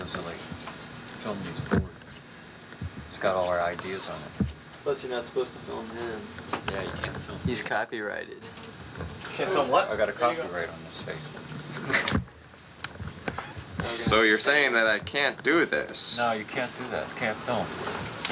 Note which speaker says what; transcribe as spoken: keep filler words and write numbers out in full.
Speaker 1: wants to like film these boards. It's got all our ideas on it.
Speaker 2: Plus, you're not supposed to film him.
Speaker 1: Yeah, you can't film.
Speaker 2: He's copyrighted.
Speaker 3: Can't film what?
Speaker 1: I got a copyright on this face.
Speaker 4: So you're saying that I can't do this?
Speaker 1: No, you can't do that. You can't film.